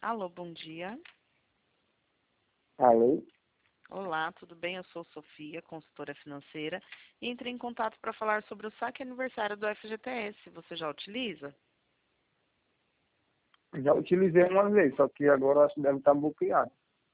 Alô, bom dia. Alô? Olá, tudo bem? Eu sou Sofia, consultora financeira, e entrei em contato para falar sobre o saque aniversário do FGTS. Você já utiliza? Já utilizei uma vez, só que agora acho que deve estar bloqueado.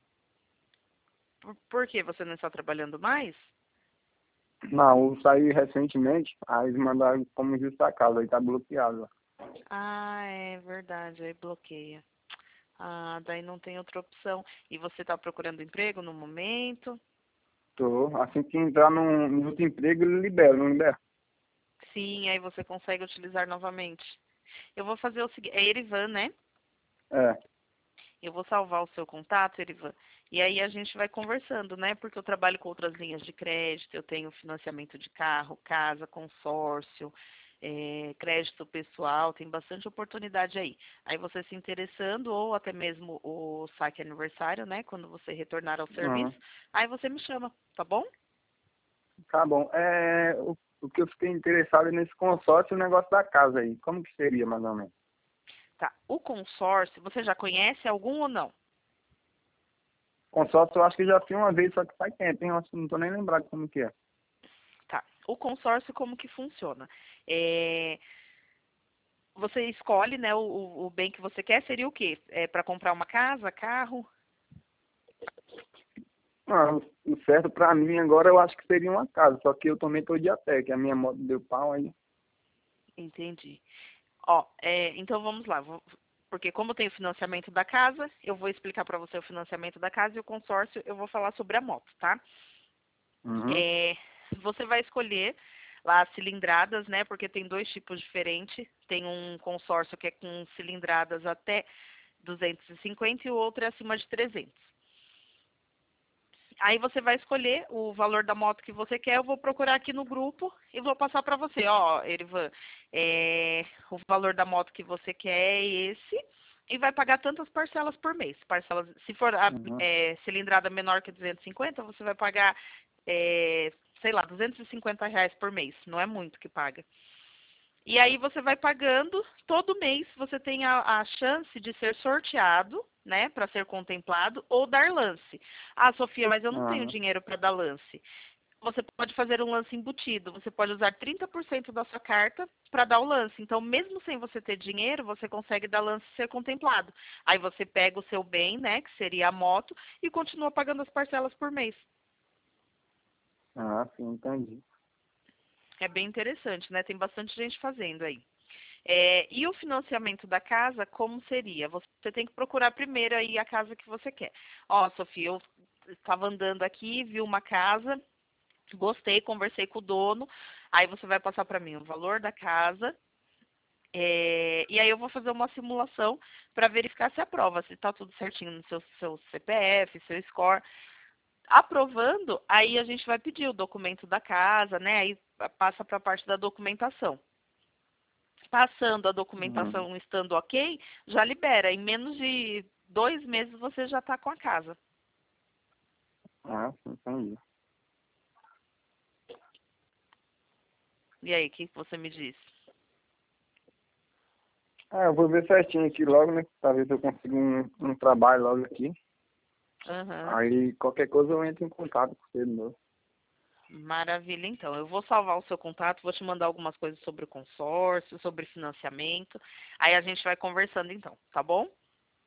Por que você não está trabalhando mais? Não, eu saí recentemente, aí eles mandaram como justa causa, aí tá bloqueado. Ah, é verdade, aí bloqueia. Ah, daí não tem outra opção. E você está procurando emprego no momento? Tô. Assim que entrar no outro emprego, ele libera, não libera? Sim, aí você consegue utilizar novamente. Eu vou fazer o seguinte, é Erivan, né? É. Eu vou salvar o seu contato, Erivan, e aí a gente vai conversando, né? Porque eu trabalho com outras linhas de crédito, eu tenho financiamento de carro, casa, consórcio, crédito pessoal, tem bastante oportunidade aí. Aí você se interessando, ou até mesmo o saque aniversário, né? Quando você retornar ao serviço, Aham. aí você me chama, tá bom? Tá bom. O que eu fiquei interessado é nesse consórcio e o negócio da casa aí. Como que seria, mais ou menos? Tá. O consórcio, você já conhece algum ou não? Consórcio eu acho que já fiz uma vez, só que faz tempo, hein? Eu acho que não tô nem lembrado como que é. Tá. O consórcio, como que funciona? É, Você escolhe, né, o bem que você quer, seria o quê? Para comprar uma casa, carro? Não, o certo pra mim agora eu acho que seria uma casa, só que eu também tô de a pé, que a minha moto deu pau aí. Entendi. Ó, então vamos lá. Porque como eu tenho o financiamento da casa, eu vou explicar para você o financiamento da casa e o consórcio eu vou falar sobre a moto, tá? Uhum. É, Você vai escolher lá as cilindradas, né? Porque tem dois tipos diferentes. Tem um consórcio que é com cilindradas até 250 e o outro é acima de 300. Aí você vai escolher o valor da moto que você quer. Eu vou procurar aqui no grupo e vou passar para você. Ó, Erivan, o valor da moto que você quer é esse e vai pagar tantas parcelas por mês. Parcelas, se for a Uhum. cilindrada menor que 250, você vai pagar, sei lá, R$ 250 por mês. Não é muito que paga. E aí você vai pagando, todo mês você tem a chance de ser sorteado, né, para ser contemplado, ou dar lance. Ah, Sofia, mas eu não tenho Uhum. dinheiro para dar lance. Você pode fazer um lance embutido, você pode usar 30% da sua carta para dar o lance. Então, mesmo sem você ter dinheiro, você consegue dar lance e ser contemplado. Aí você pega o seu bem, né, que seria a moto, e continua pagando as parcelas por mês. Ah, sim, entendi. É bem interessante, né? Tem bastante gente fazendo aí. E o financiamento da casa, como seria? Você tem que procurar primeiro aí a casa que você quer. Ó, Sofia, eu estava andando aqui, vi uma casa, gostei, conversei com o dono, aí você vai passar para mim o valor da casa, e aí eu vou fazer uma simulação para verificar se aprova, se está tudo certinho no seu CPF, seu score. Aprovando, aí a gente vai pedir o documento da casa, né? Aí passa para a parte da documentação. Passando a Uhum. documentação estando ok, já libera. Em menos de 2 meses você já está com a casa. Ah, sim, entendi. E aí, o que você me diz? Eu vou ver certinho aqui logo, né? Pra ver se eu consigo um trabalho logo aqui. Aham. Aí qualquer coisa eu entro em contato com você de novo. Maravilha, então. Eu vou salvar o seu contato, vou te mandar algumas coisas sobre o consórcio, sobre financiamento. Aí a gente vai conversando então, tá bom?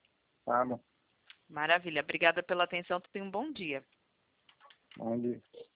Tá bom. Maravilha. Obrigada pela atenção. Tenha um bom dia. Onde